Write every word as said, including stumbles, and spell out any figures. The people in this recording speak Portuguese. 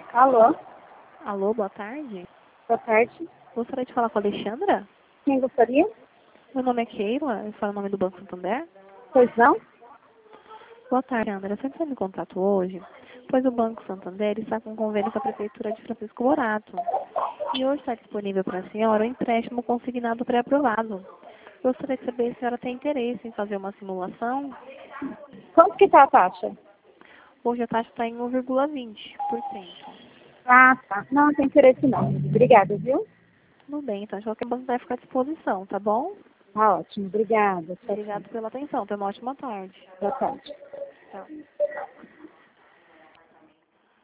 Alô, Alô, boa tarde. boa tarde. Gostaria de falar com a Alexandra? Quem gostaria? Meu nome é Keila, eu falo em nome do Banco Santander. Pois não? Boa tarde, André. Eu estou entrando em contato hoje, pois o Banco Santander está com um convênio com a Prefeitura de Francisco Morato. E hoje está disponível para a senhora o empréstimo consignado pré-aprovado. Gostaria de saber se a senhora tem interesse em fazer uma simulação. Quanto que tá a taxa? Hoje a taxa está em um vírgula vinte por cento. Ah, tá. Não, não tem interesse não. Obrigada, viu? Tudo bem, então de qualquer banco vai ficar à disposição, tá bom? Tá ótimo, obrigada. Tchau, tchau. Obrigado pela atenção. Tenha uma ótima tarde. Boa tarde. Tchau.